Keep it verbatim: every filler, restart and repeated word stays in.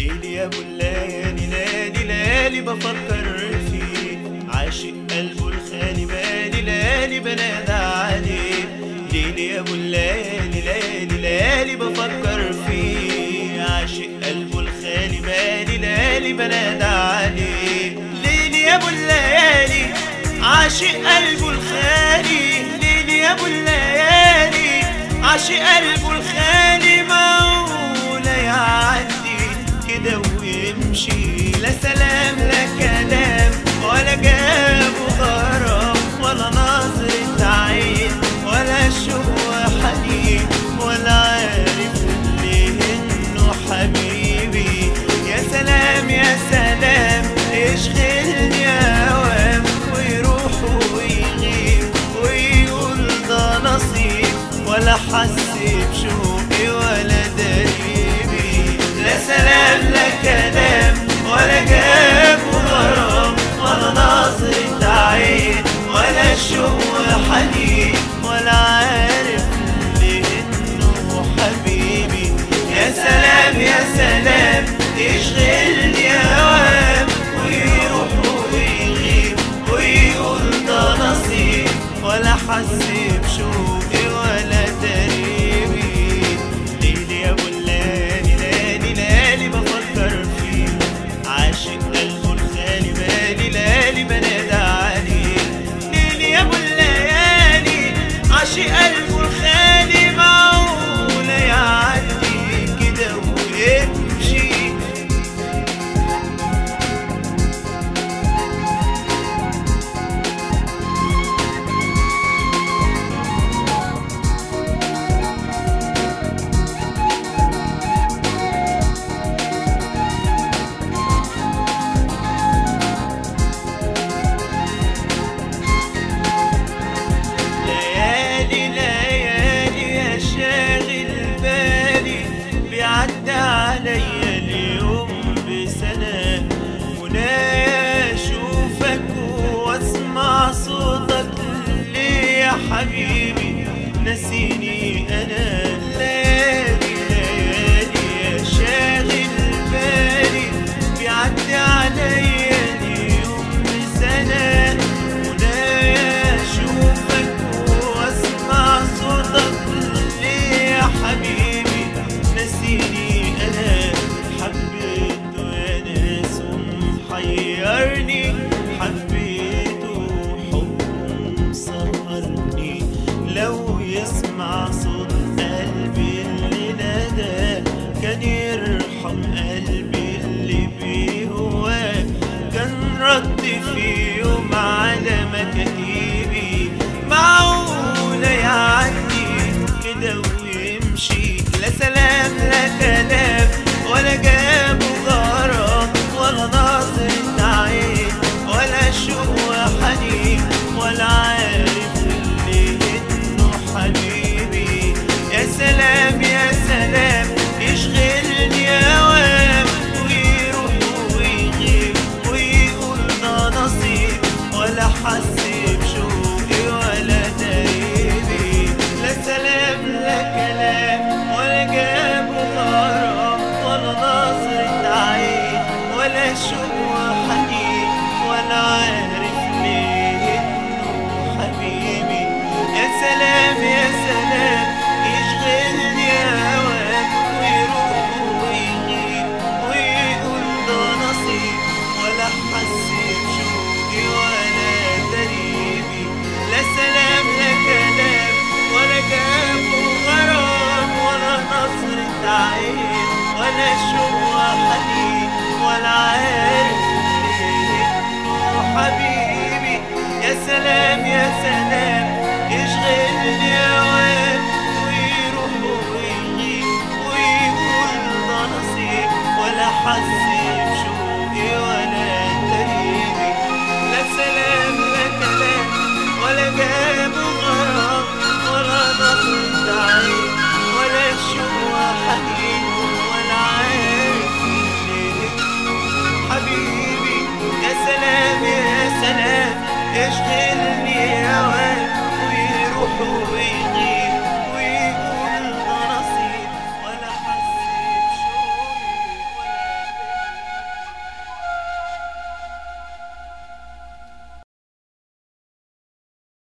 ليلي يا ابو الليالي ليالي ليالي بفكر فيه، عاشق قلبه الخالي بالي ليالي بنادى عليه. ليلي يا ابو الليالي ليالي ليالي بفكر فيه، عاشق قلبه الخالي بالي ليالي بنادى عليه. ليلي يا ابو الليالي عاشق قلبه الخالي، ليلي يا ابو الليالي عاشق قلبه الخالي، معقولة يعدي كده ويمشي؟ لا سلام لا كلام ولا جاب غرام ولا نظرة عين ولا شوق حنين، ولا عارف ليه انه حبيبي. يا سلام يا سلام يشغلني اوام ويروح ويغيب ويقول ده نصيب، ولا حس بشوقي ولا دريبي. لا سلام لا كلام ولا جاب غرام ولا نظرة عين ولا شوق حنين، ولا عارف ليه انه حبيبي. يا سلام يا سلام يشغلني اوام ويروح ويغيب ويقول ده نصيب، ولا حس بشوقي ولا دريبي. ليلي يا ابو الليالي ليالي ليالي بفكر فيه، عاشق قلبه الخالي بالي ليالي بنادى عليه. ليلي يا ابو الليالي عاشق قلبه الخالي، معقولة يعدي كده ويمشي؟ عدى عليا اليوم بسنة، منايا اشوفك واسمع صوتك. ليه يا حبيبي نسيني انا؟ ليالي ليالي يا شاغل بالي، بيعدي عليا اليوم بسنة، منايا اشوفك واسمع صوتك. ليه يا حبيبي نسيني انا؟ حبيته يا ناس ومحيرني، حبيته حب مسهرني. لو يسمع صوت قلبي اللي نادى كان يرحم قلبي اللي بيهواه، كان رد في يوم على مكاتيبي. معقولة يعدي كده ويمشي؟ لا سلام لا كلام ولا جاب غرام ولا نظرة عين ولا شوق حنين، ولا عارف ليه انه حبيبي. يا سلام يا سلام يشغلني اوام ويروح ويغيب ويقول ده نصيب، ولا حس بشوقي ولا دريبي. لا سلام لا كلام ولا جاب غرام ولا نظرة عين ولا شوق حنين، ولا عارف ليه انه حبيبي. يا سلام يا سلام يشغلني اوام ويروح ويغيب ويقول ده نصيب، ولا حس بشوقي ولا دريبي. لا سلام لا كلام ولا جاب غرام ولا نظرة عين ولا شوق حنين، ولا عارف ليه انه حبيبي. يا سلام يا سلام